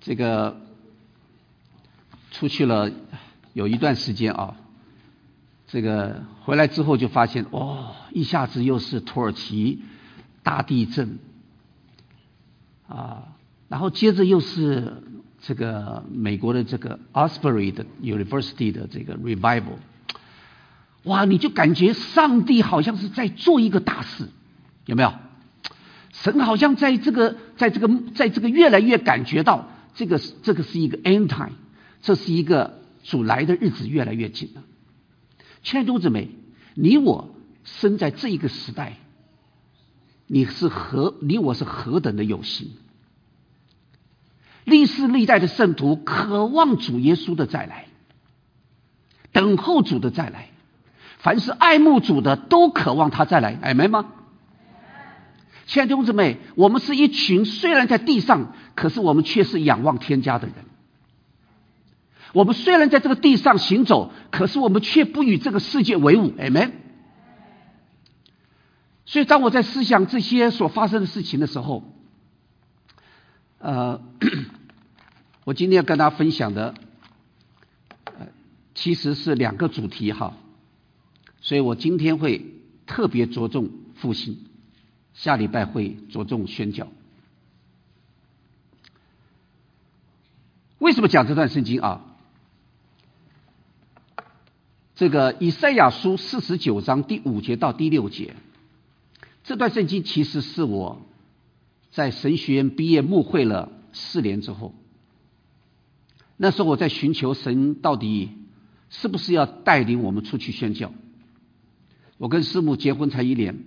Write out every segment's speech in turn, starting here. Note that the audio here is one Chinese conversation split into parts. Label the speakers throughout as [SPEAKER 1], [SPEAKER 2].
[SPEAKER 1] 这个出去了有一段时间啊，这个回来之后就发现，一下子又是土耳其大地震啊，然后接着又是这个美国的这个 Asbury 的 University 的这个 revival， 哇，你就感觉上帝好像是在做一个大事，有没有？神好像在这个越来越感觉到这个是一个 end time， 这是一个主来的日子越来越近了。亲爱的弟兄姊妹，你我生在这一个时代，你我是何等的有幸！历世历代的圣徒渴望主耶稣的再来，等候主的再来，凡是爱慕主的都渴望他再来，阿们吗？亲爱的弟兄姊妹，我们是一群虽然在地上，可是我们却是仰望天家的人。我们虽然在这个地上行走，可是我们却不与这个世界为伍，阿们。所以当我在思想这些所发生的事情的时候，我今天要跟大家分享的其实是两个主题哈，所以我今天会特别着重复兴，下礼拜会着重宣教。为什么讲这段圣经啊？这个以赛亚书49章第5节到第6节，这段圣经其实是我在神学院毕业牧会了4年之后，那时候我在寻求神到底是不是要带领我们出去宣教。我跟师母结婚才1年，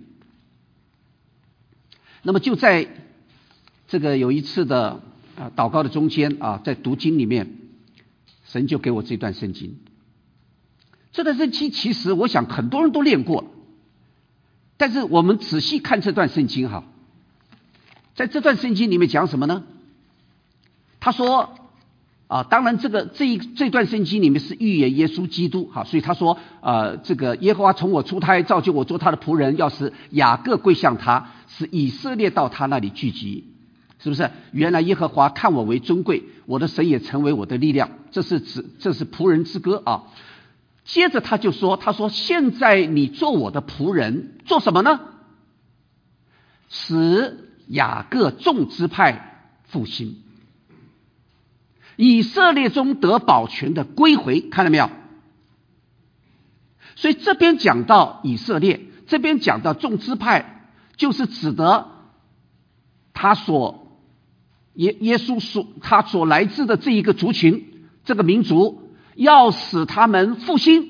[SPEAKER 1] 那么就在这个有一次的祷告的中间啊，在读经里面，神就给我这段圣经。这段圣经其实我想很多人都念过，但是我们仔细看这段圣经哈，在这段圣经里面讲什么呢？他说当然这段圣经里面是预言耶稣基督哈，所以他说这个耶和华从我出胎造就我做他的仆人，要使雅各归向他，使以色列到他那里聚集，是不是？原来耶和华看我为尊贵，我的神也成为我的力量，这是仆人之歌啊。接着他就说，他说现在你做我的仆人，做什么呢？使雅各众支派复兴，以色列中得保全的归回，看到没有？所以这边讲到以色列，这边讲到众支派，就是指的耶稣他所来自的这一个族群，这个民族，要使他们复兴。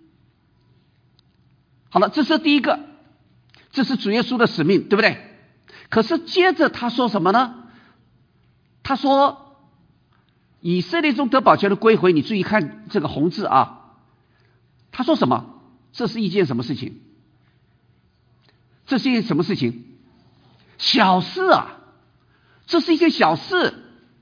[SPEAKER 1] 好了，这是第一个，这是主耶稣的使命，对不对？可是接着他说什么呢？他说以色列中得保全的归回，你注意看这个红字啊，他说什么？这是一件什么事情？这是一件什么事情？小事啊，这是一件小事。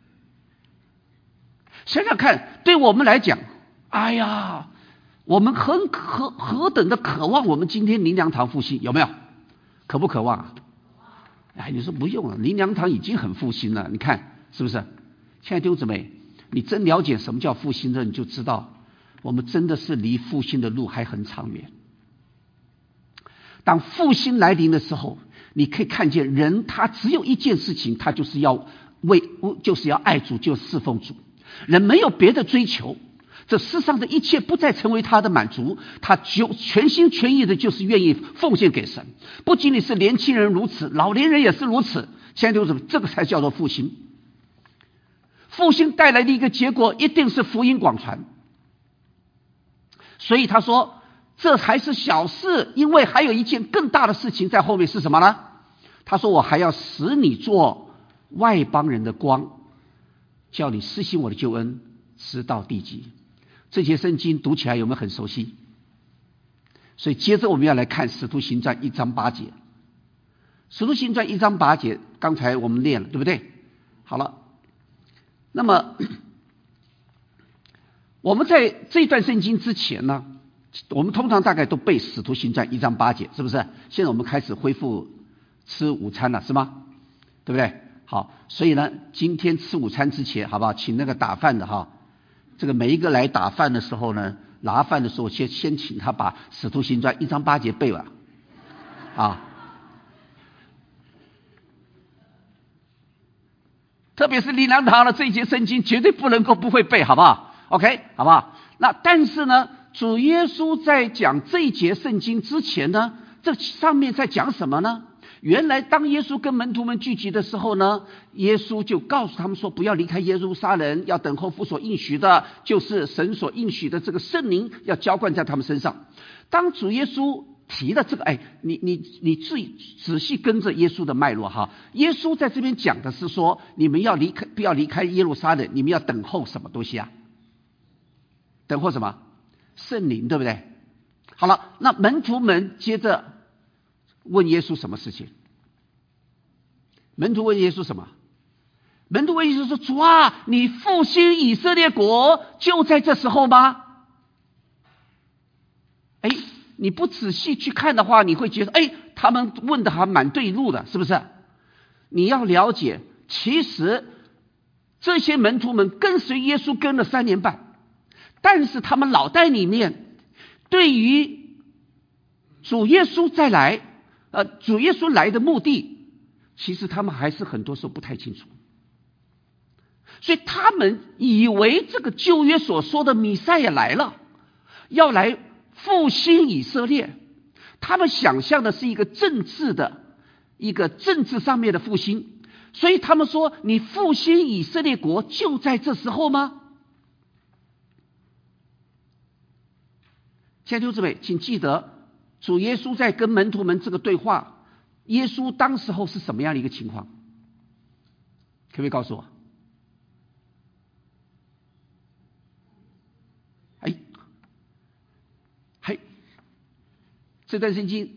[SPEAKER 1] 想想看，对我们来讲，哎呀，我们何等的渴望我们今天灵粮堂复兴，有没有？渴不渴望啊？你说不用了，灵粮堂已经很复兴了，你看是不是？亲爱的弟兄姊妹，你真了解什么叫复兴的，你就知道我们真的是离复兴的路还很长远。当复兴来临的时候，你可以看见人他只有一件事情，他就是要爱主，就侍奉主。人没有别的追求，这世上的一切不再成为他的满足，他就全心全意的就是愿意奉献给神。不仅仅是年轻人如此，老年人也是如此。亲爱的弟兄姊妹，这个才叫做复兴。复兴带来的一个结果一定是福音广传。所以他说这还是小事，因为还有一件更大的事情在后面，是什么呢？他说我还要使你做外邦人的光，叫你施行我的救恩直到地极。这些圣经读起来有没有很熟悉？所以接着我们要来看使徒行传1章8节。使徒行传1章8节刚才我们念了，对不对？好了，那么我们在这段圣经之前呢，我们通常大概都背使徒行传1章8节，是不是？现在我们开始恢复吃午餐了，是吗？对不对？ 好，所以呢，今天吃午餐之前，好不好？请那个打饭的哈，这个每一个来打饭的时候呢，拿饭的时候先请他把《使徒行传》1章8节背完啊。特别是灵粮堂的这一节圣经，绝对不能够不会背，好不好 ？OK， 好不好？那但是呢，主耶稣在讲这一节圣经之前呢，这上面在讲什么呢？原来当耶稣跟门徒们聚集的时候呢，耶稣就告诉他们说，不要离开耶路撒冷，要等候父所应许的，就是神所应许的这个圣灵要浇灌在他们身上。当主耶稣提的这个，你注意仔细跟着耶稣的脉络哈。耶稣在这边讲的是说，你们要不要离开耶路撒冷，你们要等候什么东西啊？等候什么？圣灵，对不对？好了，那门徒们接着问耶稣什么事情？门徒问耶稣什么？门徒问耶稣说：“主啊，你复兴以色列国就在这时候吗？”你不仔细去看的话，你会觉得他们问的还蛮对路的，是不是？你要了解，其实这些门徒们跟随耶稣跟了3年半，但是他们脑袋里面对于主耶稣主耶稣来的目的，其实他们还是很多时候不太清楚。所以他们以为这个旧约所说的弥赛亚来了，要来复兴以色列，他们想象的是一个政治上面的复兴，所以他们说，你复兴以色列国就在这时候吗？亲爱的弟兄姊妹，请记得主耶稣在跟门徒们这个对话，耶稣当时候是什么样的一个情况？可不可以告诉我？这段圣经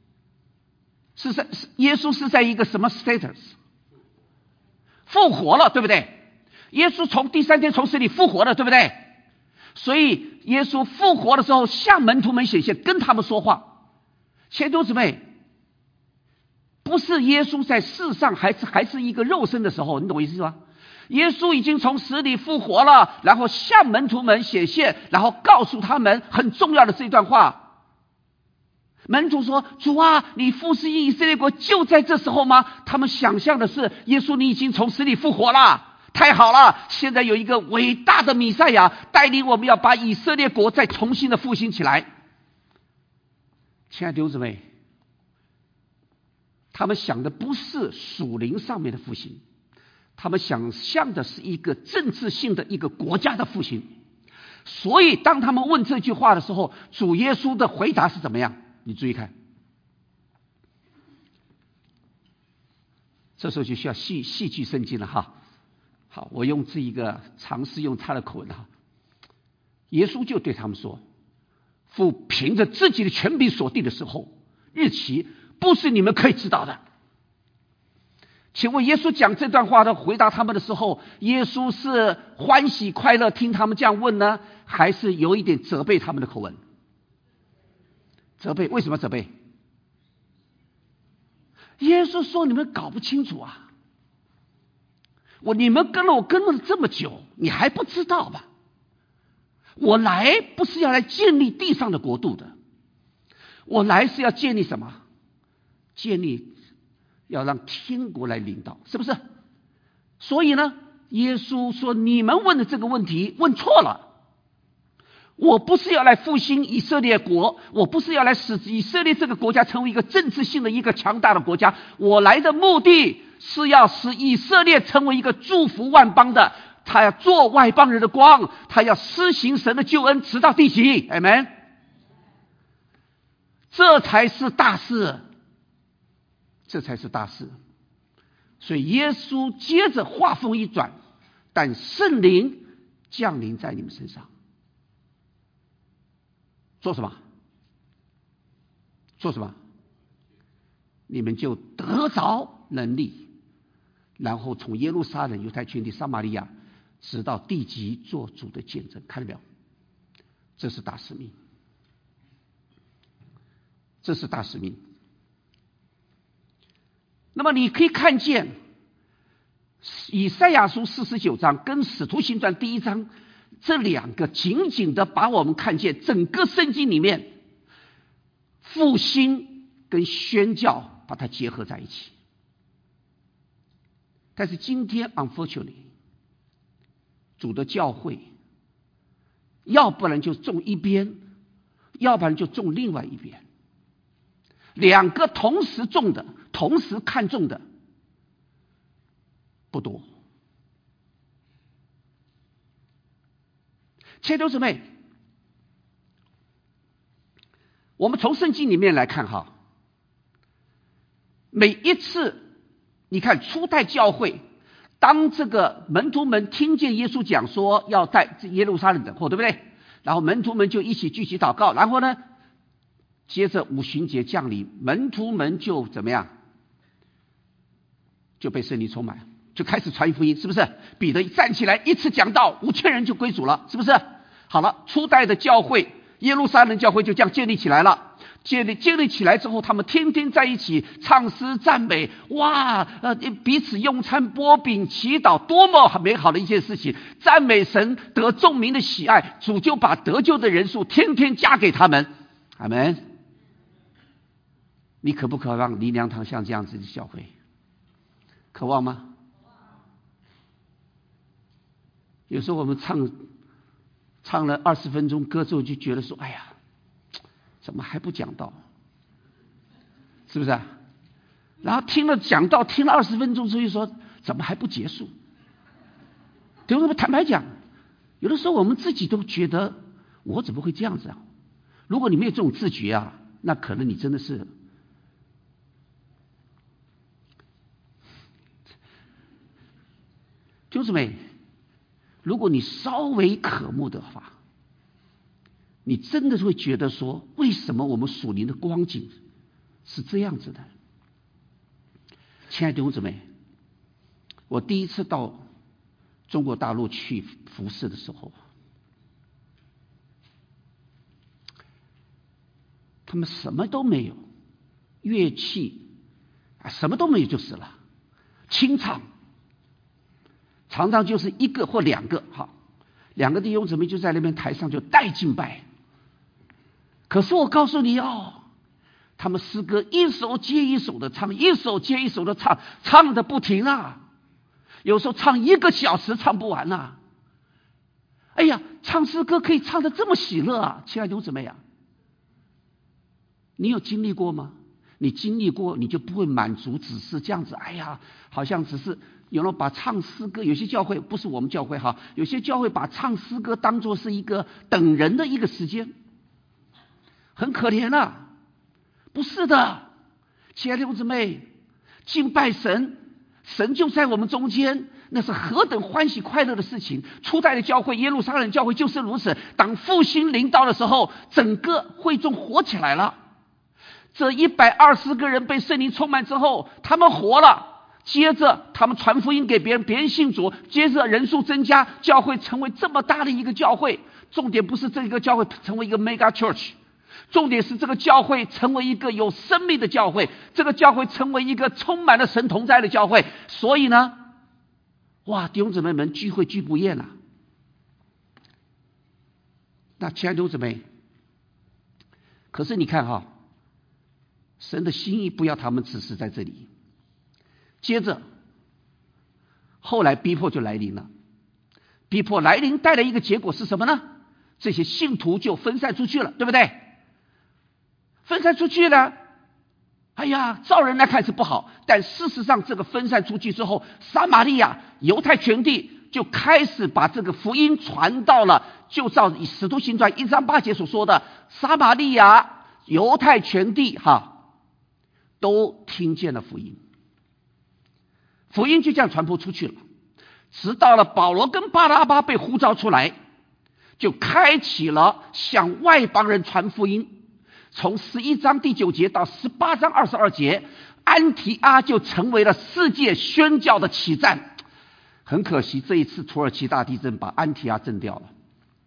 [SPEAKER 1] 耶稣是在一个什么 status？ 复活了，对不对？耶稣从第3天从死里复活了，对不对？所以耶稣复活的时候向门徒们显现，跟他们说话。亲爱的弟兄姊妹，不是耶稣在世上还是一个肉身的时候，你懂我意思吗？耶稣已经从死里复活了，然后向门徒们显现，然后告诉他们很重要的这段话。门徒说：“主啊，你复兴以色列国就在这时候吗？”他们想象的是，耶稣你已经从死里复活了，太好了！现在有一个伟大的弥赛亚带领我们要把以色列国再重新的复兴起来。亲爱的弟兄姊妹，他们想的不是属灵上面的复兴，他们想象的是一个政治性的一个国家的复兴。所以当他们问这句话的时候，主耶稣的回答是怎么样？你注意看，这时候就需要戏剧圣经了哈。好，我用这一个尝试用他的口吻哈。耶稣就对他们说：“父凭着自己的权柄所定的时候、日期，不是你们可以知道的。”请问耶稣讲这段话的回答他们的时候，耶稣是欢喜快乐听他们这样问呢，还是有一点责备他们的口吻？责备，为什么责备？耶稣说：“你们搞不清楚啊！你们跟了这么久，你还不知道吧？我来不是要来建立地上的国度的，我来是要建立什么？建立要让天国来领导，是不是？所以呢，耶稣说你们问的这个问题问错了。我不是要来复兴以色列国，我不是要来使以色列这个国家成为一个政治性的一个强大的国家，我来的目的是要使以色列成为一个祝福万邦的，他要做外邦人的光，他要施行神的救恩直到地极。阿们。这才是大事，这才是大事。所以耶稣接着话锋一转，但圣灵降临在你们身上，做什么？做什么？你们就得着能力，然后从耶路撒冷、犹太全地、撒玛利亚，直到地极做主的见证。看到没有？这是大使命，这是大使命。那么你可以看见， 以赛亚书49章跟使徒行传1章这两个紧紧的把我们看见整个圣经里面复兴跟宣教把它结合在一起。但是今天 unfortunately 主的教会要不然就重一边，要不然就重另外一边，两个同时重的，同时看重的不多。亲爱的弟兄姊妹，我们从圣经里面来看哈，每一次你看初代教会，当这个门徒们听见耶稣讲说要在耶路撒冷等候，对不对？然后门徒们就一起聚集祷告，然后呢，接着五旬节降临，门徒们就怎么样？就被圣灵充满，就开始传福音，是不是？彼得站起来一次讲道，5000人就归主了，是不是？好了，初代的教会耶路撒冷教会就这样建立起来了。建立起来之后，他们天天在一起唱诗赞美，哇，彼此用餐拨饼祈祷，多么美好的一件事情！赞美神，得众民的喜爱，主就把得救的人数天天加给他们。阿们。你渴不渴望灵粮堂像这样子的教会？渴望吗？有时候我们唱了20分钟歌之后，就觉得说，哎呀，怎么还不讲道？是不是啊？然后听了讲道，听了20分钟之后，就说怎么还不结束？对我们坦白讲，有的时候我们自己都觉得，我怎么会这样子啊？如果你没有这种自觉啊，那可能你真的是弟兄姊妹，如果你稍微渴慕的话，你真的会觉得说，为什么我们属灵的光景是这样子的？亲爱的弟兄姊妹，我第一次到中国大陆去服侍的时候，他们什么都没有，乐器什么都没有就是了，清唱常常就是一个或两个，好，2个弟兄姊妹就在那边台上就带敬拜。可是我告诉你哦，他们诗歌一首接一首的唱，一首接一首的唱，唱的不停啊，有时候唱1个小时唱不完啊。哎呀，唱诗歌可以唱得这么喜乐啊，亲爱的弟兄姊妹啊，你有经历过吗？你经历过，你就不会满足，只是这样子。哎呀，好像只是有人把唱诗歌，有些教会不是我们教会哈，有些教会把唱诗歌当作是一个等人的一个时间，很可怜啊。不是的，亲爱的弟兄姊妹，敬拜神，神就在我们中间，那是何等欢喜快乐的事情。初代的教会，耶路撒冷教会就是如此。当复兴临到的时候，整个会众活起来了。这120个人被圣灵充满之后，他们活了，接着他们传福音给别人，别人信主，接着人数增加，教会成为这么大的一个教会。重点不是这个教会成为一个 mega church， 重点是这个教会成为一个有生命的教会，这个教会成为一个充满了神同在的教会。所以呢，哇，弟兄姊妹们聚会聚不厌啊。那亲爱的弟兄姊妹，可是你看哈，神的心意不要他们只是在这里。接着后来逼迫就来临了，逼迫来临带来一个结果是什么呢？这些信徒就分散出去了，对不对？分散出去了，哎呀，照人来看是不好，但事实上这个分散出去之后，撒玛利亚犹太全地就开始把这个福音传到了，就照以使徒行传1章8节所说的，撒玛利亚犹太全地都听见了福音，福音就这样传播出去了。直到了保罗跟巴拿巴被呼召出来，就开启了向外邦人传福音。从11章第9节到18章22节，安提阿就成为了世界宣教的起站。很可惜，这一次土耳其大地震把安提阿震掉了。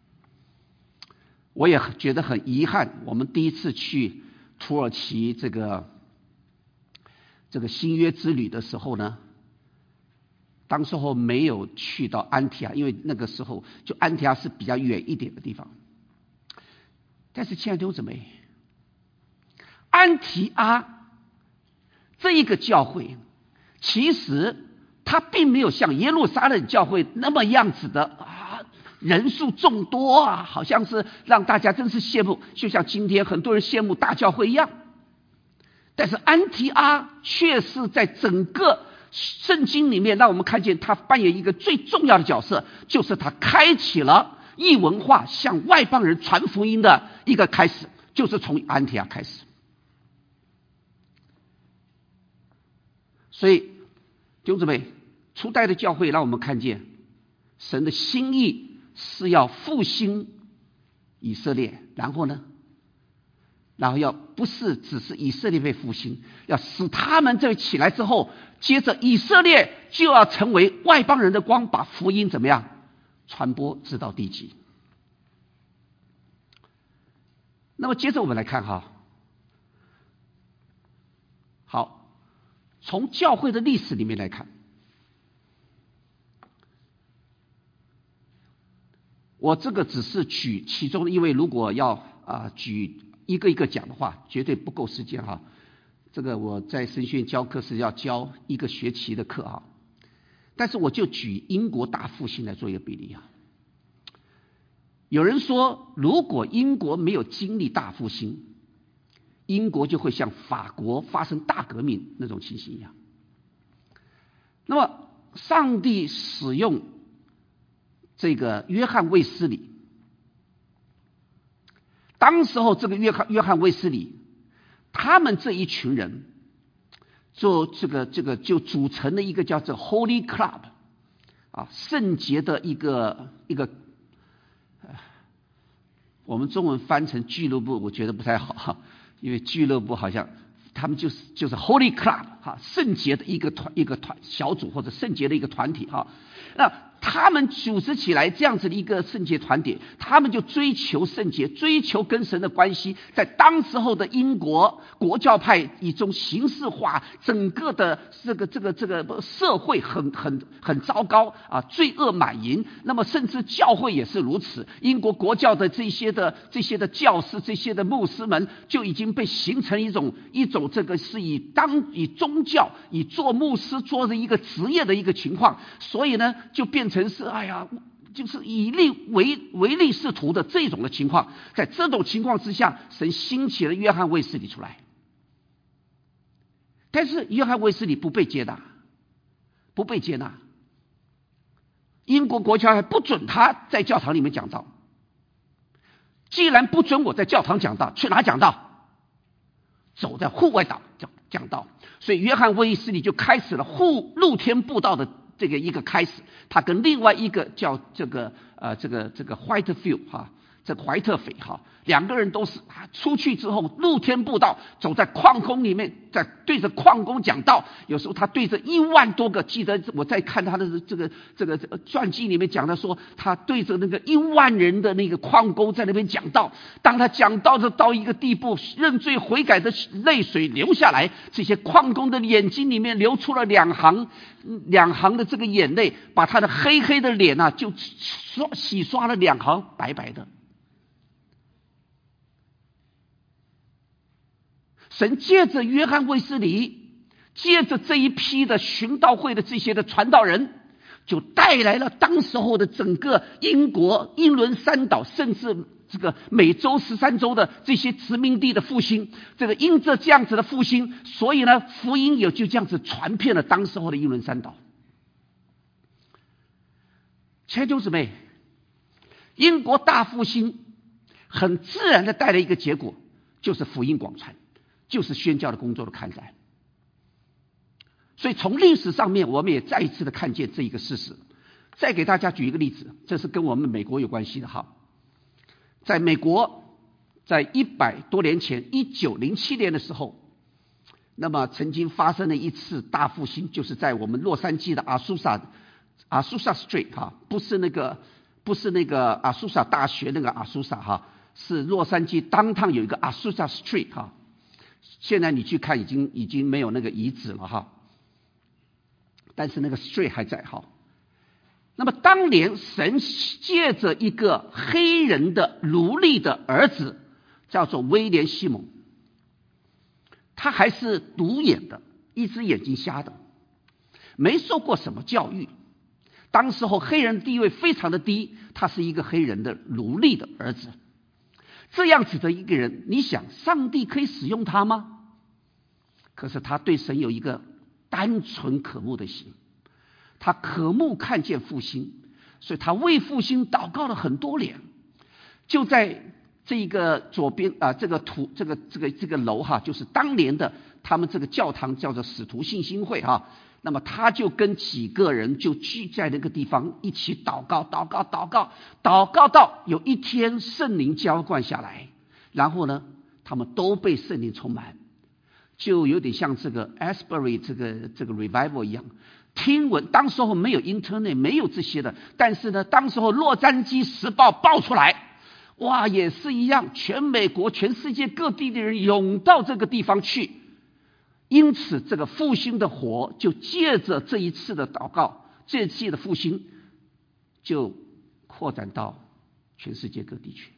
[SPEAKER 1] 我也觉得很遗憾，我们第一次去土耳其这个新约之旅的时候呢， 当时候没有去到安提阿，因为那个时候就安提阿是比较远一点的地方。但是亲爱的弟兄姊妹，安提阿这一个教会，其实它并没有像耶路撒冷教会那么样子的人数众多好像是让大家真是羡慕，就像今天很多人羡慕大教会一样。但是安提阿却是在整个圣经里面让我们看见他扮演一个最重要的角色，就是他开启了异文化向外邦人传福音的一个开始，就是从安提阿开始。所以弟兄姊妹，初代的教会让我们看见神的心意是要复兴以色列，然后要不是只是以色列被复兴，要使他们这起来之后，接着以色列就要成为外邦人的光，把福音怎么样传播直到地极。那么接着我们来看好，从教会的历史里面来看，我这个只是举其中，因为如果要举一个一个讲的话，绝对不够时间这个我在神学院教课是要教一个学期的课但是我就举英国大复兴来做一个比例有人说，如果英国没有经历大复兴，英国就会像法国发生大革命那种情形一样。那么上帝使用这个约翰卫斯理，当时候这个约翰卫斯理，他们这一群人就就组成了一个叫做 Holy Club 圣洁的一个我们中文翻成俱乐部，我觉得不太好因为俱乐部好像他们就是 Holy Club 圣洁的一个团小组，或者圣洁的一个团体那他们组织起来这样子的一个圣洁团体，他们就追求圣洁，追求跟神的关系。在当时候的英国国教派一种形式化，整个的这个社会很糟糕罪恶满盈。那么甚至教会也是如此，英国国教的这些的教师，这些的牧师们就已经被形成一种这个是以宗教以做牧师做的一个职业的一个情况，所以呢就变成是就是以利为利是图的这种的情况。在这种情况之下，神兴起了约翰卫斯理出来，但是约翰卫斯理不被接纳，英国国教还不准他在教堂里面讲道。既然不准我在教堂讲道，去哪讲道？走在户外讲道。所以约翰卫斯理就开始了露天布道的这个一个开始。他跟另外一个叫这个Whitefield 这个怀特斐两个人都是出去之后露天布道，走在矿工里面，在对着矿工讲道。有时候他对着1万多个，记得我在看他的这个传记里面讲的说，他对着那个1万人的那个矿工在那边讲道。当他讲道到一个地步，认罪悔改的泪水流下来，这些矿工的眼睛里面流出了两行的这个眼泪，把他的黑黑的脸就洗刷了2行白白的。神借着约翰卫斯理，借着这一批的寻道会的这些的传道人，就带来了当时候的整个英国英伦三岛，甚至这个美洲13州的这些殖民地的复兴。因着这样子的复兴，所以呢福音也就这样子传遍了当时候的英伦三岛。亲爱的弟兄姊妹，英国大复兴很自然的带来一个结果，就是福音广传，就是宣教的工作的开展。所以从历史上面，我们也再一次的看见这一个事实。再给大家举一个例子，这是跟我们美国有关系的在美国，在100多年前1907年的时候，那么曾经发生了一次大复兴，就是在我们洛杉矶的阿苏萨 Street 不是那个阿苏萨大学那个阿苏萨是洛杉矶 downtown 有一个阿苏萨 Street 现在你去看已经没有那个遗址了但是那个税还在哈。那么当年神借着一个黑人的奴隶的儿子，叫做威廉西蒙，他还是独眼的，一只眼睛瞎的，没受过什么教育。当时候黑人地位非常的低，他是一个黑人的奴隶的儿子。这样子的一个人，你想上帝可以使用他吗？可是他对神有一个单纯渴慕的心，他渴慕看见复兴，所以他为复兴祷告了很多年。就在这个左边这个楼哈，就是当年的他们这个教堂叫做使徒信心会哈。那么他就跟几个人就聚在那个地方一起祷告到有一天圣灵浇灌下来，然后呢，他们都被圣灵充满，就有点像这个 Asbury 这个 revival 一样。听闻当时候没有 internet 没有这些的，但是呢，当时候洛杉矶时报报出来，哇，也是一样，全美国全世界各地的人涌到这个地方去。因此这个复兴的火就借着这一次的祷告，这一次的复兴就扩展到全世界各地去。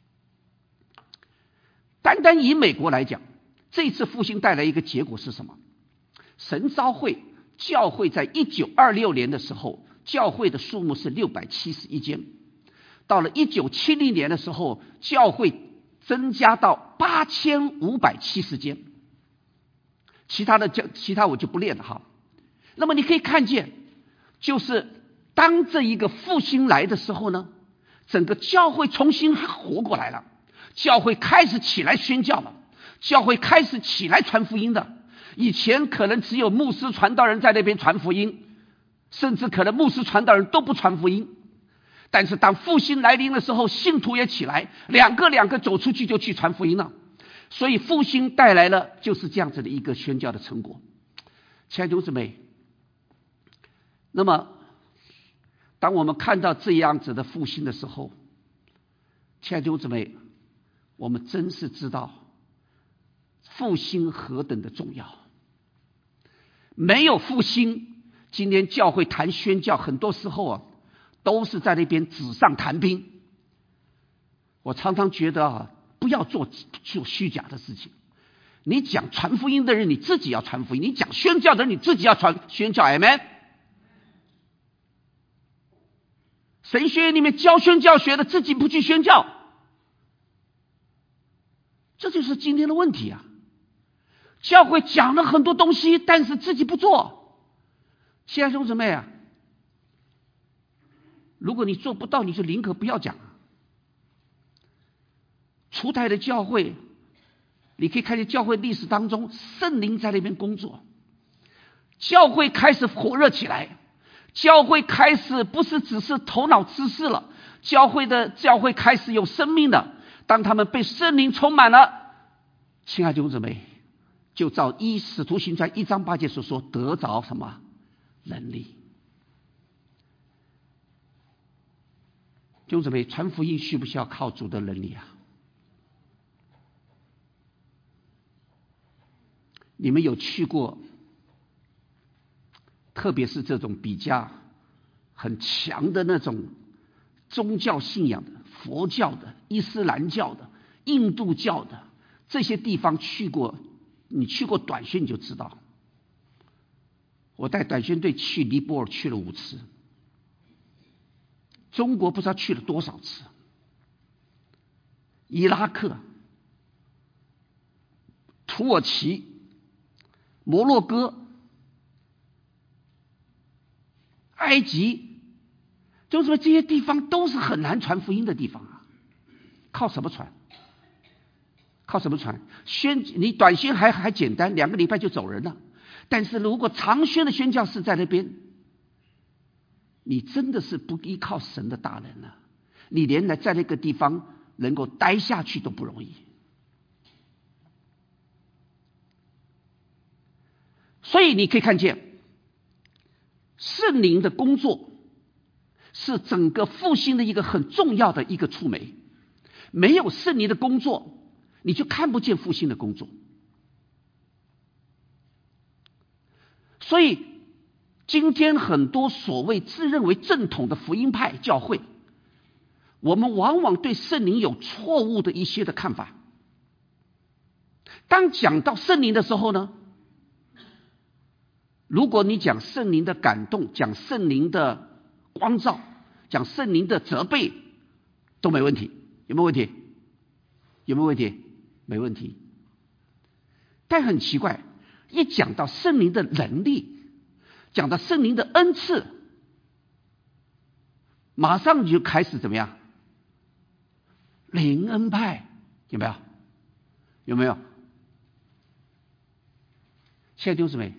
[SPEAKER 1] 单单以美国来讲，这一次复兴带来一个结果是什么？神召会教会在1926年的时候，教会的数目是671间，到了1970年的时候，教会增加到8570间。其他我就不念了哈。那么你可以看见，就是当这一个复兴来的时候呢，整个教会重新活过来了，教会开始起来宣教了，教会开始起来传福音的。以前可能只有牧师传道人在那边传福音，甚至可能牧师传道人都不传福音。但是当复兴来临的时候，信徒也起来，两个走出去就去传福音了。所以复兴带来了就是这样子的一个宣教的成果。亲爱的弟兄姊妹，那么当我们看到这样子的复兴的时候，亲爱的弟兄姊妹，我们真是知道复兴何等的重要。没有复兴，今天教会谈宣教很多时候都是在那边纸上谈兵。我常常觉得不要做虚假的事情。你讲传福音的人，你自己要传福音；你讲宣教的人，你自己要宣教。Amen。神学院里面教宣教学的，自己不去宣教，这就是今天的问题啊！教会讲了很多东西，但是自己不做。亲爱的兄弟姊妹啊，如果你做不到，你就宁可不要讲。初代的教会，你可以看见教会历史当中，圣灵在那边工作，教会开始火热起来，教会开始不是只是头脑知识了，教会开始有生命了。当他们被圣灵充满了，亲爱的弟兄姊妹，就照使徒行传1章8节所说，得着什么能力？弟兄姊妹，传福音需不需要靠主的能力啊？你们有去过，特别是这种比较很强的那种宗教信仰的，佛教的、伊斯兰教的、印度教的这些地方去过，你去过短宣你就知道。我带短宣队去尼泊尔去了5次，中国不知道去了多少次，伊拉克、土耳其、摩洛哥、埃及，就是说这些地方都是很难传福音的地方啊。靠什么传？靠什么传？你短宣还简单，2个礼拜就走人了。但是如果长宣的宣教士在那边，你真的是不依靠神的大能了，你连在那个地方能够待下去都不容易。所以你可以看见，圣灵的工作是整个复兴的一个很重要的一个触媒。没有圣灵的工作，你就看不见复兴的工作。所以今天很多所谓自认为正统的福音派教会，我们往往对圣灵有错误的一些的看法。当讲到圣灵的时候呢，如果你讲圣灵的感动，讲圣灵的光照，讲圣灵的责备，都没问题。有没有问题？有没有问题？没问题。但很奇怪，一讲到圣灵的能力，讲到圣灵的恩赐，马上就开始怎么样？灵恩派，有没有？有没有？亲爱的弟兄姊妹，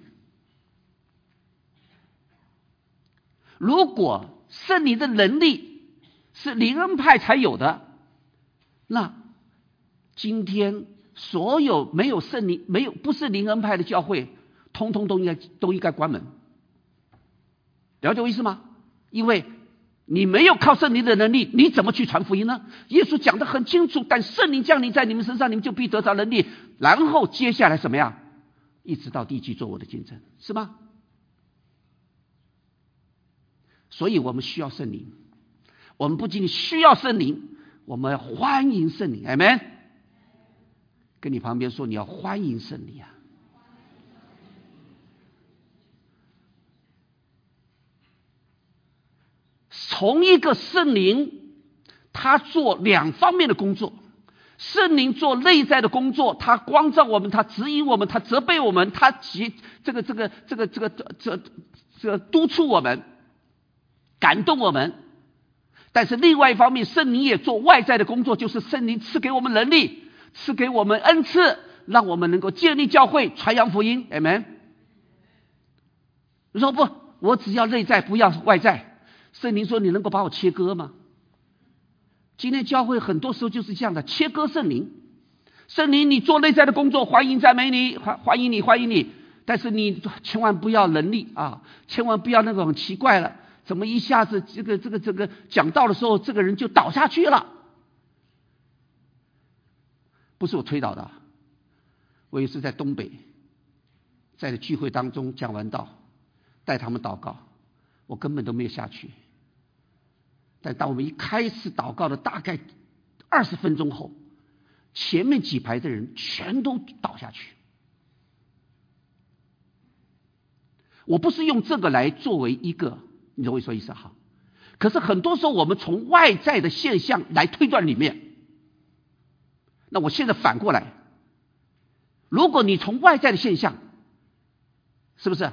[SPEAKER 1] 如果圣灵的能力是灵恩派才有的，那今天所有没有圣灵、不是灵恩派的教会，通通都应该关门。了解我意思吗？因为你没有靠圣灵的能力，你怎么去传福音呢？耶稣讲得很清楚，但圣灵降临在你们身上，你们就必得着能力。然后接下来什么样？一直到地极做我的见证，是吗？所以我们需要圣灵，我们不仅仅需要圣灵，我们要欢迎圣灵。 Amen。 跟你旁边说，你要欢迎圣灵啊！从一个圣灵，他做两方面的工作。圣灵做内在的工作，他光照我们，他指引我们，他责备我们，他督促我们，感动我们。但是另外一方面，圣灵也做外在的工作，就是圣灵赐给我们能力，赐给我们恩赐，让我们能够建立教会，传扬福音。 Amen。 你说不，我只要内在，不要外在。圣灵说，你能够把我切割吗？今天教会很多时候就是这样的，切割圣灵。圣灵，你做内在的工作，欢迎赞美你，欢迎你，欢迎你。但是你千万不要能力啊，千万不要那个很奇怪了，怎么一下子这个讲道的时候，这个人就倒下去了？不是我推导的，我也是在东北，在聚会当中讲完道，带他们祷告，我根本都没有下去。但当我们一开始祷告的大概20分钟后，前面几排的人全都倒下去。我不是用这个来作为一个，你懂我说意思哈？可是很多时候我们从外在的现象来推断里面。那我现在反过来，如果你从外在的现象，是不是？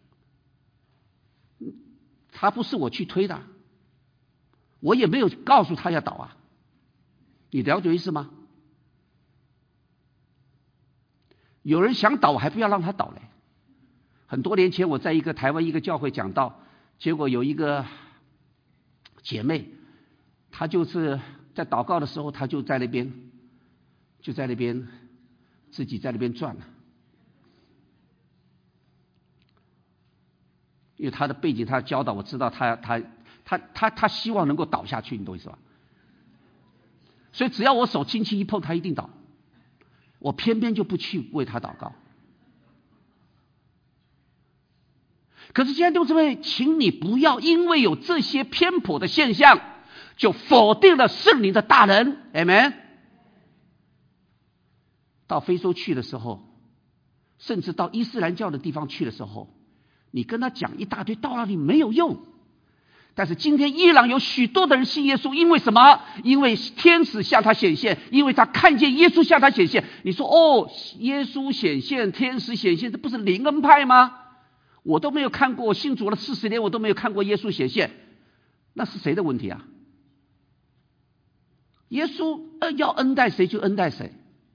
[SPEAKER 1] 他不是我去推的，我也没有告诉他要倒啊，你了解意思吗？有人想倒，还不要让他倒嘞。很多年前，我在台湾一个教会讲道，结果有一个姐妹，她就是在祷告的时候，她就在那边自己在那边转了，因为她的背景，她的教导，我知道她希望能够倒下去，你懂我意思吧？所以只要我手轻轻一碰，她一定倒。我偏偏就不去为她祷告。可是，亲爱的弟兄姊妹，请你不要因为有这些偏颇的现象，就否定了圣灵的大能。 Amen。 到非洲去的时候，甚至到伊斯兰教的地方去的时候，你跟他讲一大堆道理没有用。但是今天伊朗有许多的人信耶稣，因为什么？因为天使向他显现，因为他看见耶稣向他显现。你说哦，耶稣显现，天使显现，这不是灵恩派吗？我都没有看过，我信主了40年，我都没有看过耶稣显现，那是谁的问题啊？耶稣要恩待谁就恩待谁，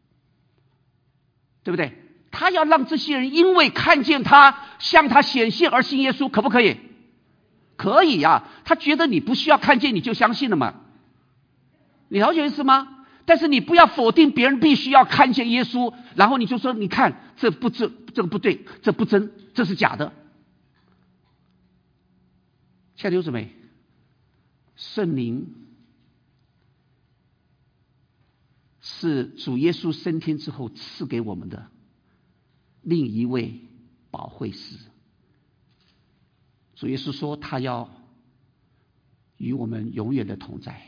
[SPEAKER 1] 对不对？他要让这些人因为看见他向他显现而信耶稣，可不可以？可以呀，他觉得你不需要看见你就相信了嘛，你了解意思吗？但是你不要否定别人必须要看见耶稣，然后你就说你看这个不对，这不真，这是假的。亲爱的弟兄姊妹，圣灵是主耶稣升天之后赐给我们的另一位保惠师。 主耶稣说他要与我们永远的同在。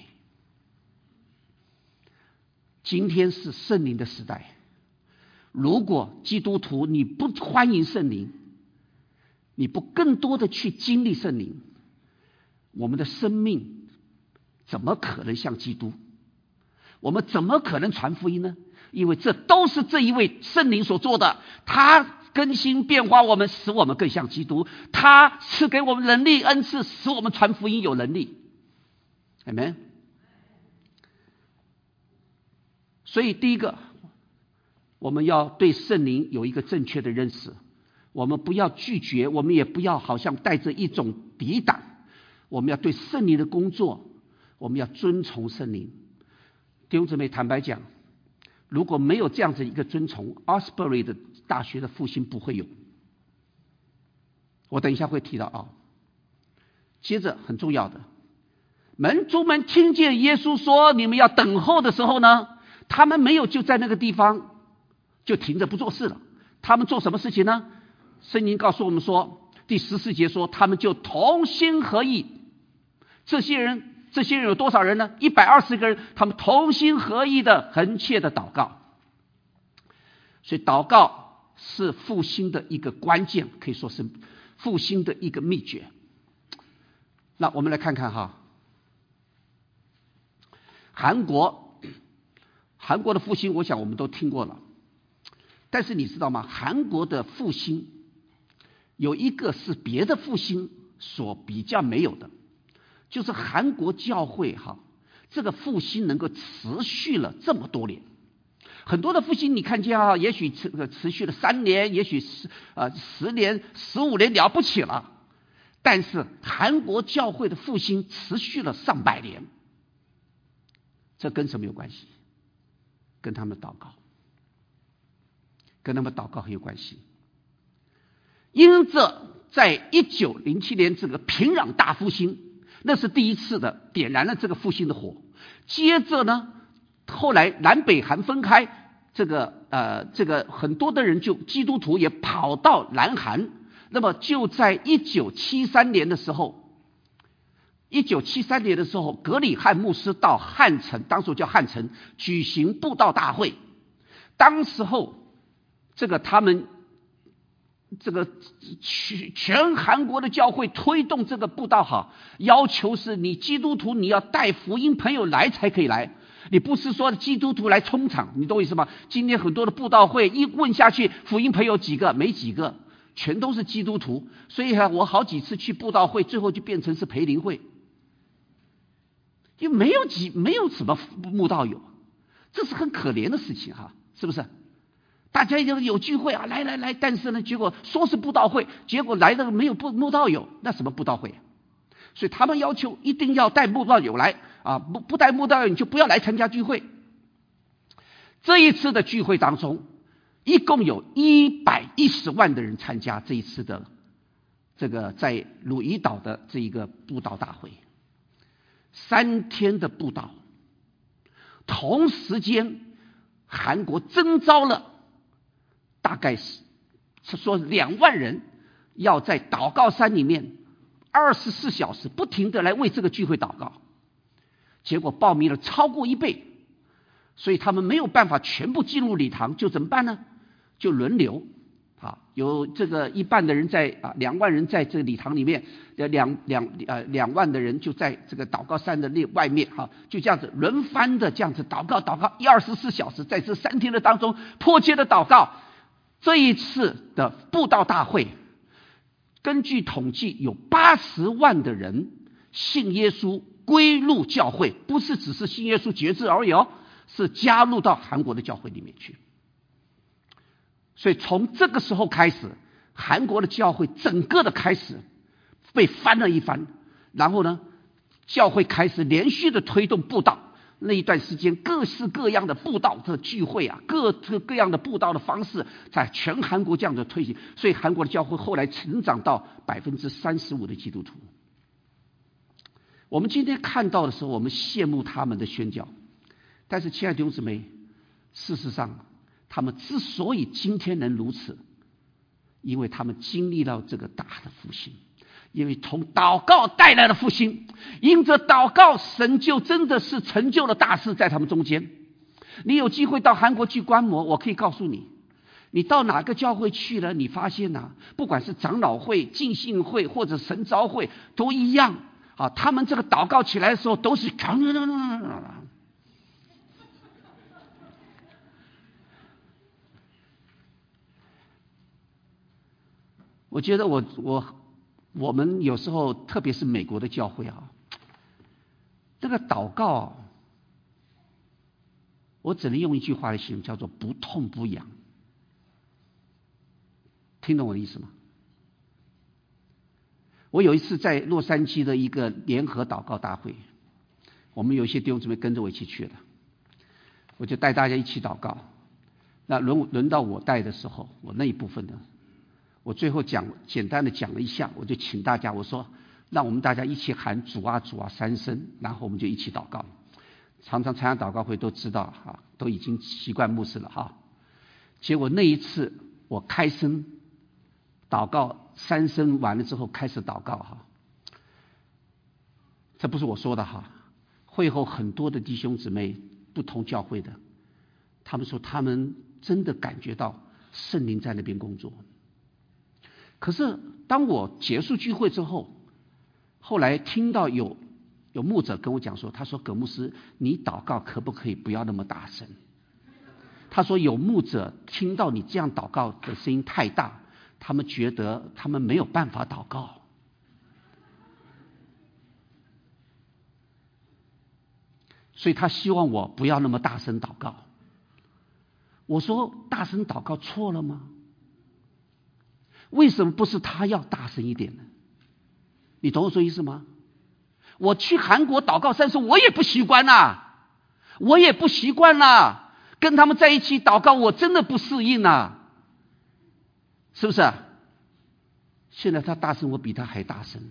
[SPEAKER 1] 今天是圣灵的时代，如果基督徒你不欢迎圣灵，你不更多的去经历圣灵，我们的生命怎么可能像基督？我们怎么可能传福音呢？因为这都是这一位圣灵所做的，他更新变化我们，使我们更像基督，他赐给我们能力恩赐，使我们传福音有能力。Amen。 所以第一个，我们要对圣灵有一个正确的认识，我们不要拒绝，我们也不要好像带着一种抵挡，我们要对圣灵的工作，我们要遵从圣灵。弟兄姊妹，坦白讲，如果没有这样子一个遵从， Asbury 的大学的复兴不会有。我等一下会提到啊。接着很重要的，门徒们听见耶稣说你们要等候的时候呢，他们没有就在那个地方就停着不做事了，他们做什么事情呢？圣经告诉我们说，第14节说他们就同心合意。这些人有多少人呢？120个人，他们同心合意的恳切的祷告。所以祷告是复兴的一个关键，可以说是复兴的一个秘诀。那我们来看看哈，韩国的复兴，我想我们都听过了。但是你知道吗？韩国的复兴有一个是别的复兴所比较没有的，就是韩国教会哈，这个复兴能够持续了这么多年。很多的复兴你看见啊，也许持续了3年，也许10年、15年了不起了。但是韩国教会的复兴持续了上百年，这跟什么有关系？跟他们祷告，跟他们祷告很有关系。因着在1907年这个平壤大复兴，那是第一次的点燃了这个复兴的火。接着呢，后来南北韩分开，这个很多的人就基督徒也跑到南韩。那么就在1973年的时候葛理翰牧师到汉城，当时叫汉城，举行布道大会。当时候这个他们这个全韩国的教会推动这个布道哈，要求是你基督徒你要带福音朋友来才可以来，你不是说基督徒来充场，你懂我意思吗？今天很多的布道会一问下去，福音朋友几个？没几个，全都是基督徒。所以我好几次去布道会，最后就变成是培灵会，就没有什么慕道友，这是很可怜的事情哈，是不是？大家有聚会啊，来，但是呢，结果说是布道会，结果来的没有慕道友，那什么布道会？所以他们要求一定要带慕道友来啊，不带慕道友你就不要来参加聚会。这一次的聚会当中，一共有110万的人参加这一次的这个在鲁怡岛的这一个布道大会，3天的布道，同时间韩国征召了大概是说2万人，要在祷告山里面24小时不停的来为这个聚会祷告。结果报名了超过1倍，所以他们没有办法全部进入礼堂，就怎么办呢？就轮流啊，有这个一半的人在2万人在这个礼堂里面，2万的人就在这个祷告山的外面哈，就这样子轮番的这样子祷告，24小时，在这3天的当中迫切的祷告。这一次的布道大会，根据统计有80万的人信耶稣归入教会，不是只是信耶稣决志而已哦，是加入到韩国的教会里面去。所以从这个时候开始，韩国的教会整个的开始被翻了一番，然后呢，教会开始连续的推动布道。那一段时间，各式各样的布道的聚会啊，各样的布道的方式，在全韩国这样的推行，所以韩国的教会后来成长到35%的基督徒。我们今天看到的时候，我们羡慕他们的宣教，但是亲爱的弟兄姊妹，事实上，他们之所以今天能如此，因为他们经历到这个大的复兴， 因为从祷告带来了复兴，因着祷告，神就真的是成就了大事在他们中间。你有机会到韩国去观摩，我可以告诉你，你到哪个教会去了，你发现不管是长老会、浸信会或者神召会都一样啊，他们这个祷告起来的时候都是我觉得我们有时候，特别是美国的教会这个祷告，我只能用一句话来形容，叫做不痛不痒。听懂我的意思吗？我有一次在洛杉矶的一个联合祷告大会，我们有一些弟兄姊妹跟着我一起去的，我就带大家一起祷告。那轮到我带的时候，我那一部分呢，我最后简单的讲了一下，我就请大家，我说让我们大家一起喊主啊主啊3声，然后我们就一起祷告。常常参加祷告会都知道都已经习惯牧师了结果那一次我开声祷告3声完了之后开始祷告这不是我说的会后很多的弟兄姊妹，不同教会的，他们说他们真的感觉到圣灵在那边工作。可是当我结束聚会之后，后来听到有牧者跟我讲说，他说葛牧师，你祷告可不可以不要那么大声？他说有牧者听到你这样祷告的声音太大，他们觉得他们没有办法祷告。所以他希望我不要那么大声祷告。我说大声祷告错了吗？为什么不是他要大声一点呢？你懂我说意思吗？我去韩国祷告3声，我也不习惯我也不习惯跟他们在一起祷告，我真的不适应是不是现在他大声，我比他还大声。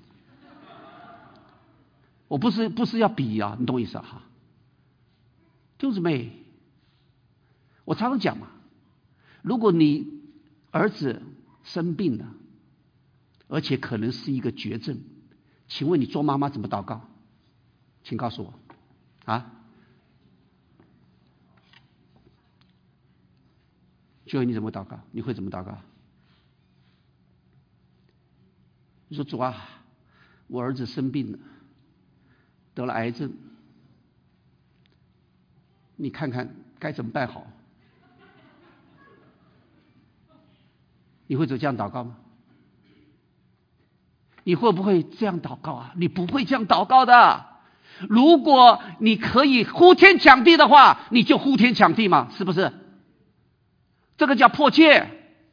[SPEAKER 1] 我不是要比你懂我意思弟兄姊妹，我常常讲嘛，如果你儿子生病了，而且可能是一个绝症，请问你做妈妈怎么祷告？请告诉我就你怎么祷告？你会怎么祷告？你说主啊，我儿子生病了，得了癌症，你看看该怎么办好？你会这样祷告吗？你会不会这样祷告你不会这样祷告的。如果你可以呼天抢地的话，你就呼天抢地嘛，是不是？这个叫迫切，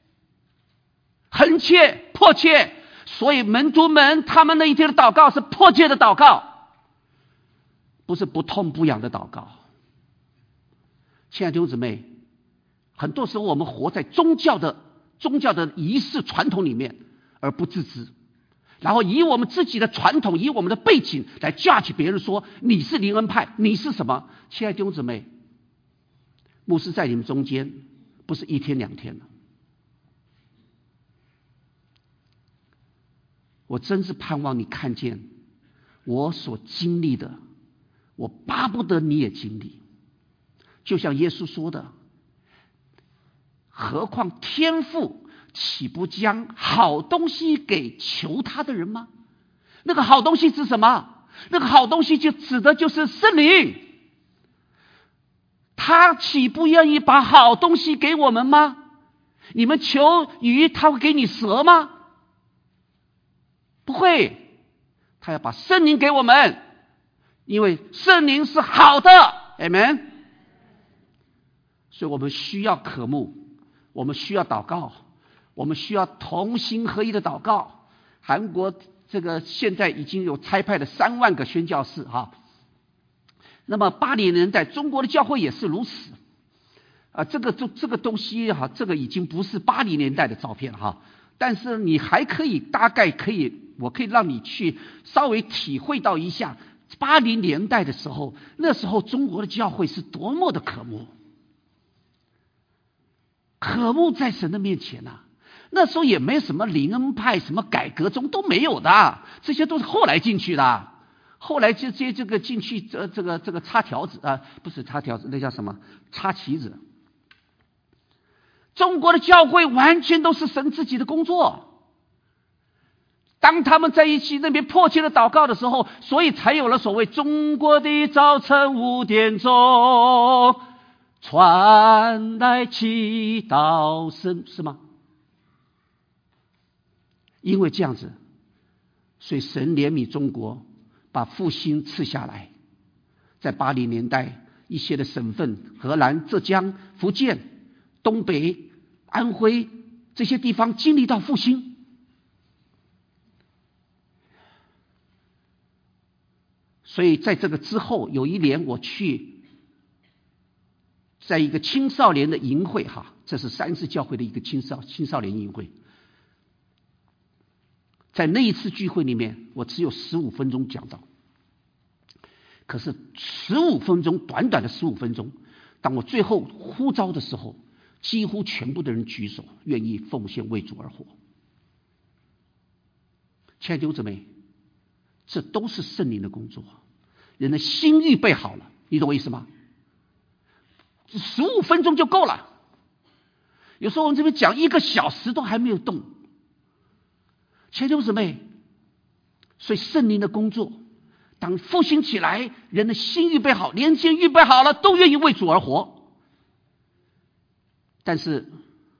[SPEAKER 1] 恳切，迫切。所以门徒们他们那一天的祷告是迫切的祷告，不是不痛不痒的祷告。亲爱的弟兄姊妹，很多时候我们活在宗教的仪式传统里面而不自知，然后以我们自己的传统，以我们的背景来 judge 别人，说你是灵恩派，你是什么？亲爱的弟兄姊妹，牧师在你们中间不是1天2天了。我真是盼望你看见我所经历的，我巴不得你也经历。就像耶稣说的，何况天父岂不将好东西给求他的人吗？那个好东西是什么？那个好东西就指的就是圣灵。他岂不愿意把好东西给我们吗？你们求鱼，他会给你蛇吗？不会，他要把圣灵给我们，因为圣灵是好的。 Amen。 所以我们需要渴慕，我们需要祷告，我们需要同心合一的祷告。韩国这个现在已经有差派的3万个宣教士那么80年代中国的教会也是如此这个东西这个已经不是80年代的照片但是你还可以大概可以，我可以让你去稍微体会到一下80年代的时候，那时候中国的教会是多么的渴慕，渴慕在神的面前那时候也没什么灵恩派、什么改革宗都没有的，这些都是后来进去的。后来这个进去这个插条子啊，不是插条子，那叫什么？插旗子。中国的教会完全都是神自己的工作。当他们在一起那边迫切的祷告的时候，所以才有了所谓中国的早晨5点钟传来祈祷声，是吗？因为这样子，所以神怜悯中国，把复兴赐下来。在80年代，一些的省份，荷兰、浙江、福建、东北、安徽这些地方经历到复兴。所以在这个之后，有一年我去，在一个青少年的营会这是三世教会的一个青少年营会。在那一次聚会里面，我只有15分钟讲到。可是15分钟，短短的15分钟，当我最后呼召的时候，几乎全部的人举手，愿意奉献为主而活。亲爱的弟兄姊妹，这都是圣灵的工作，人的心预备好了，你懂我意思吗？15分钟就够了。有时候我们这边讲1个小时都还没有动。亲爱的弟兄姊妹，所以圣灵的工作，当复兴起来，人的心预备好，年轻人预备好了，都愿意为主而活。但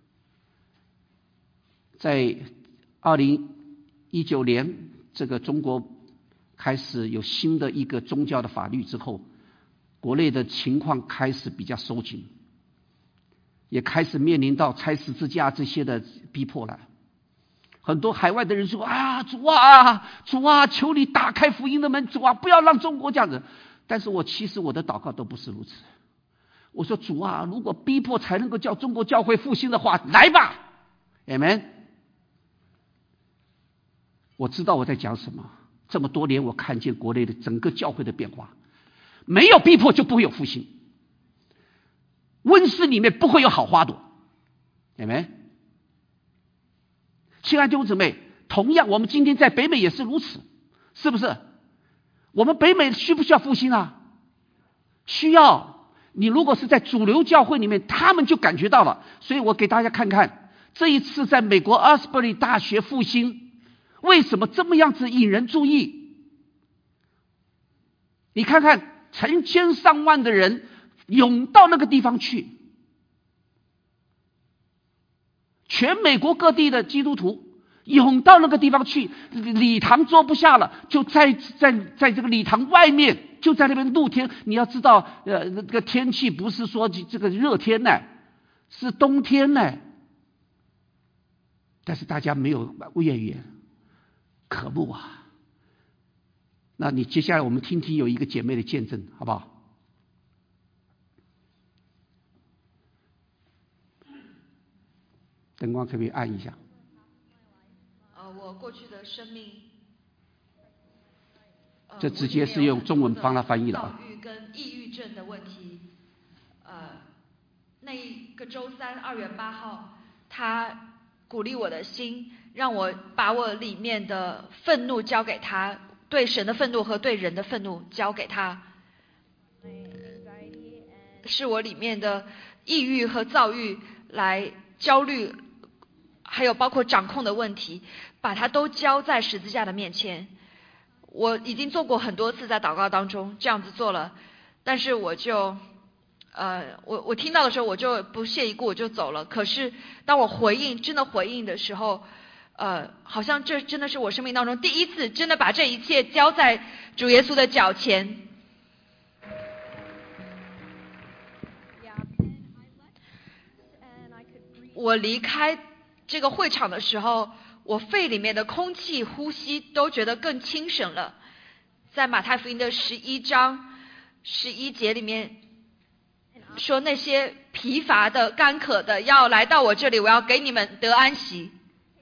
[SPEAKER 1] 是在2019年，这个中国开始有新的一个宗教的法律之后，国内的情况开始比较收紧，也开始面临到拆十字架这些的逼迫了。很多海外的人说主啊，求你打开福音的门，主啊，不要让中国这样子。但是其实我的祷告都不是如此。我说主啊，如果逼迫才能够叫中国教会复兴的话，来吧 Amen。 我知道我在讲什么，这么多年我看见国内的整个教会的变化，没有逼迫就不会有复兴，温室里面不会有好花朵 Amen。亲爱的弟兄姊妹，同样我们今天在北美也是如此，是不是？我们北美需不需要复兴啊？需要。你如果是在主流教会里面，他们就感觉到了。所以我给大家看看，这一次在美国阿斯伯里大学复兴，为什么这么样子引人注意？你看看，成千上万的人涌到那个地方去，全美国各地的基督徒涌到那个地方去，礼堂坐不下了，就在这个礼堂外面，就在那边露天。你要知道，那个天气不是说这个热天呢，是冬天呢。但是大家没有怨言，可恶啊！那你接下来我们听听有一个姐妹的见证，好不好？灯光可不可以按一下？
[SPEAKER 2] 我过去的生命，
[SPEAKER 1] 这直接是用中文帮他翻译了啊。
[SPEAKER 2] 躁郁跟抑郁症的问题，那一个周三2月8号，他鼓励我的心，让我把我里面的愤怒交给他，对神的愤怒和对人的愤怒交给他，是我里面的抑郁和躁郁来焦虑，还有包括掌控的问题，把它都交在十字架的面前。我已经做过很多次，在祷告当中这样子做了，但是我就我听到的时候我就不屑一顾，我就走了。可是当我真的回应的时候，好像这真的是我生命当中第一次真的把这一切交在主耶稣的脚前。我离开这个会场的时候，我肺里面的空气呼吸都觉得更清省了。在马太福音的11章11节里面说，那些疲乏的干渴的要来到我这里，我要给你们得安息。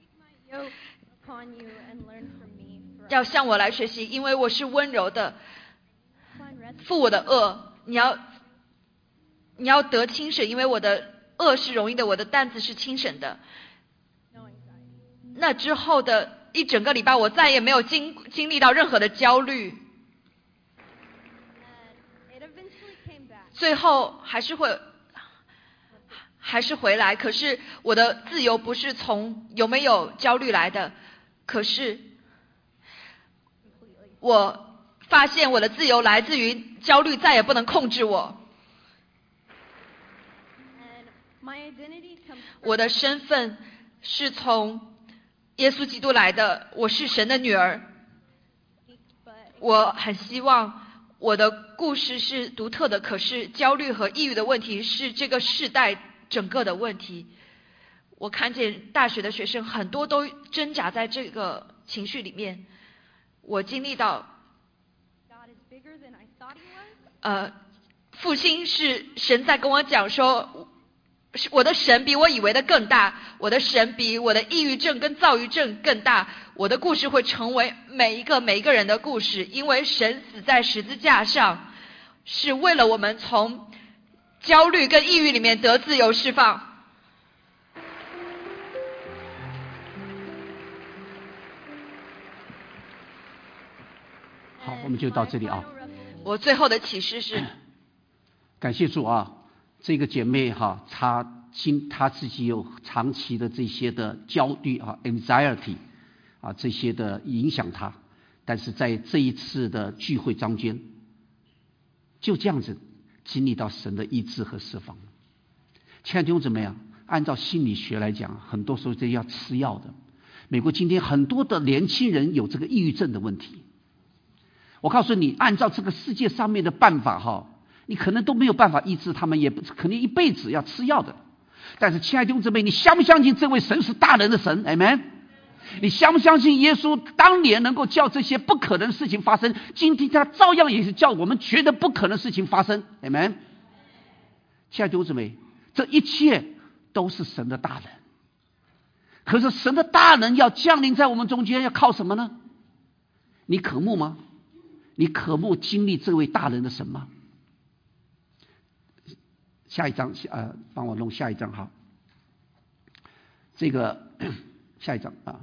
[SPEAKER 2] 要向我来学习，因为我是温柔的，负我的恶。你要得轻省，因为我的恶是容易的，我的担子是轻省的。 那之后的一整个礼拜，我再也没有经历到任何的焦虑。最后还是回来，可是我的自由不是从有没有焦虑来的，可是我发现我的自由来自于焦虑再也不能控制我。我的身份是从耶稣基督来的，我是神的女儿。我很希望我的故事是独特的，可是焦虑和抑郁的问题是这个世代整个的问题。我看见大学的学生很多都挣扎在这个情绪里面。我经历到复兴是神在跟我讲说，我的神比我以为的更大，我的神比我的抑郁症跟躁郁症更大。我的故事会成为每一个人的故事，因为神死在十字架上是为了我们从焦虑跟抑郁里面得自由释放。
[SPEAKER 1] 好，我们就到这里啊。
[SPEAKER 2] 我最后的启示是，
[SPEAKER 1] 感谢主啊，这个姐妹哈，她自己有长期的这些的焦虑啊 ，anxiety 啊，这些的影响她，但是在这一次的聚会中间，就这样子经历到神的医治和释放。亲爱的弟兄姊妹啊，按照心理学来讲，很多时候这要吃药的。美国今天很多的年轻人有这个抑郁症的问题。我告诉你，按照这个世界上面的办法哈，你可能都没有办法医治他们，也可能一辈子要吃药的。但是亲爱的弟兄姊妹，你相不相信这位神是大能的神 ？Amen。你相不相信耶稣当年能够叫这些不可能的事情发生？今天他照样也是叫我们觉得不可能的事情发生。Amen。亲爱的弟兄姊妹，这一切都是神的大能。可是神的大能要降临在我们中间，要靠什么呢？你渴慕吗？你渴慕经历这位大能的神吗？下一章，帮我弄下一章哈。这个下一章啊。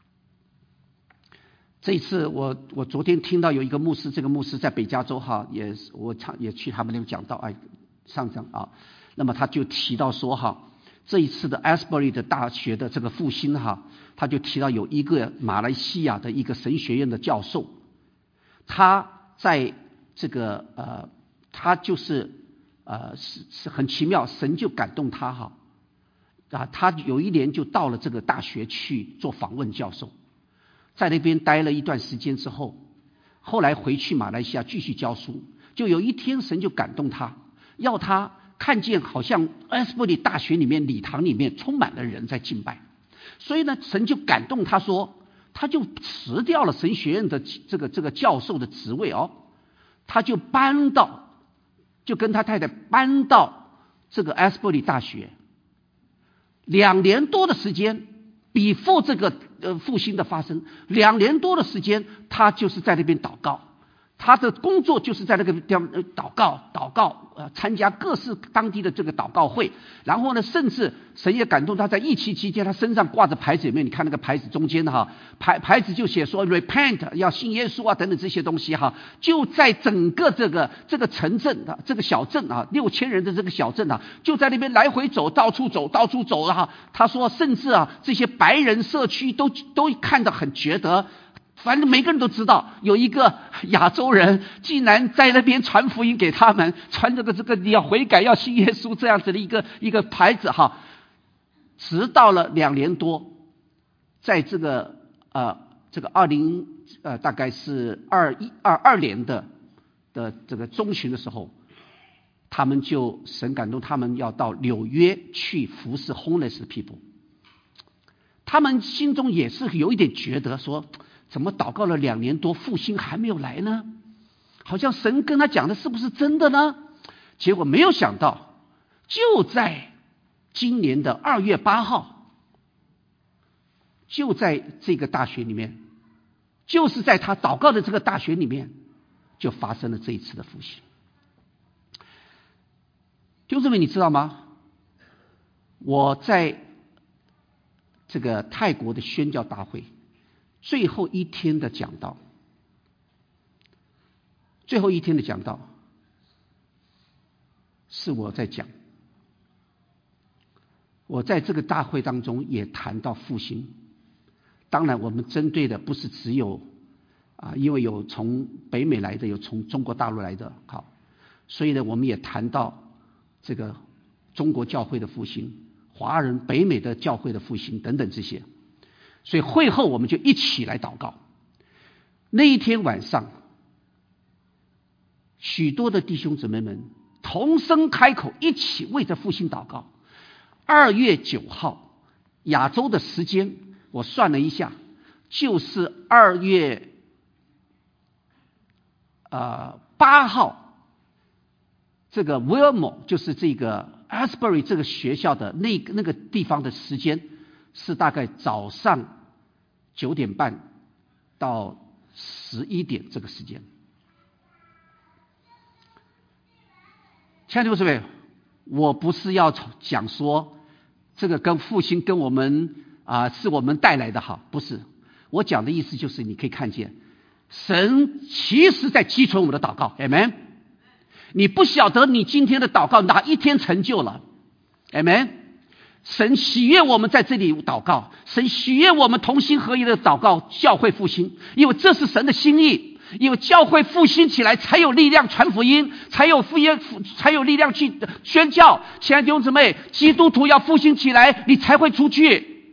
[SPEAKER 1] 这一次我昨天听到有一个牧师，这个牧师在北加州哈，我也去他们那边讲道，上章啊。那么他就提到说哈，这一次的 Asbury 的大学的这个复兴哈，他就提到有一个马来西亚的一个神学院的教授。他在这个他就是是很奇妙，神就感动他哈他有一年就到了这个大学去做访问教授，在那边待了一段时间之后，后来回去马来西亚继续教书。就有一天神就感动他，要他看见好像Asbury大学里面礼堂里面充满了人在敬拜，所以呢神就感动他说，他就辞掉了神学院的这个教授的职位哦，他就跟他太太搬到这个 Asbury 大学，2年多的时间，before 这个复兴的发生，2年多的时间，他就是在那边祷告。他的工作就是在那个地方祷告，参加各式当地的这个祷告会。然后呢，甚至神也感动他，在疫情期间，他身上挂着牌子，有没有？你看那个牌子中间哈，牌子就写说 repent， 要信耶稣啊等等这些东西哈。就在整个这个城镇啊，这个小镇啊，6000人的这个小镇啊，就在那边来回走，到处走哈。他说，甚至啊，这些白人社区都看得很觉得。反正每个人都知道，有一个亚洲人竟然在那边传福音给他们，传这个你要悔改要信耶稣这样子的一个牌子哈。直到了2年多，在这个大概是2122年的这个中旬的时候，他们就神感动他们要到纽约去服侍 homeless people。他们心中也是有一点觉得说，怎么祷告了2年多，复兴还没有来呢？好像神跟他讲的是不是真的呢？结果没有想到，就在今年的2月8号，就在这个大学里面，就是在他祷告的这个大学里面，就发生了这一次的复兴。弟兄姊妹，你知道吗？我在这个泰国的宣教大会最后一天的讲道，是我在讲。我在这个大会当中也谈到复兴，当然我们针对的不是只有因为有从北美来的，有从中国大陆来的，好，所以呢我们也谈到这个中国教会的复兴，华人北美的教会的复兴等等这些。所以会后我们就一起来祷告。那一天晚上，许多的弟兄姊妹们同声开口，一起为着复兴祷告。2月9号，亚洲的时间我算了一下，就是2月8号，这个 Wilmore 就是这个 Asbury 这个学校的那个地方的时间是大概早上9点半到11点这个时间。亲爱的弟兄姊妹，我不是要讲说这个跟复兴跟我们是我们带来的好，不是。我讲的意思就是你可以看见神其实在积存我们的祷告 Amen。 你不晓得你今天的祷告哪一天成就了 Amen。 神喜悦我们在这里祷告，神喜悦我们同心合一的祷告教会复兴，因为这是神的心意。因为教会复兴起来才有力量传福音，才有力量去宣教。亲爱的弟兄姊妹，基督徒要复兴起来，你才会出去。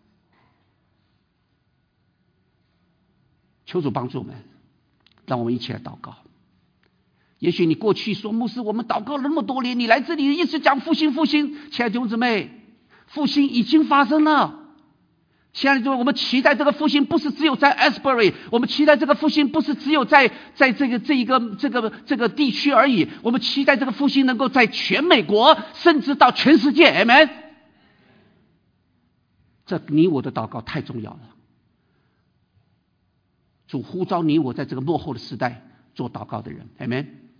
[SPEAKER 1] 求主帮助我们，让我们一起来祷告。也许你过去说，牧师我们祷告了那么多年，你来这里一直讲复兴。亲爱的弟兄姊妹，复兴已经发生了。亲爱的弟兄，我们期待这个复兴不是只有在 Asbury， 我们期待这个复兴不是只有在这个地区而已，我们期待这个复兴能够在全美国，甚至到全世界。 Amen。 这你我的祷告太重要了。主呼召你我在这个末后的时代做祷告的人。 Amen。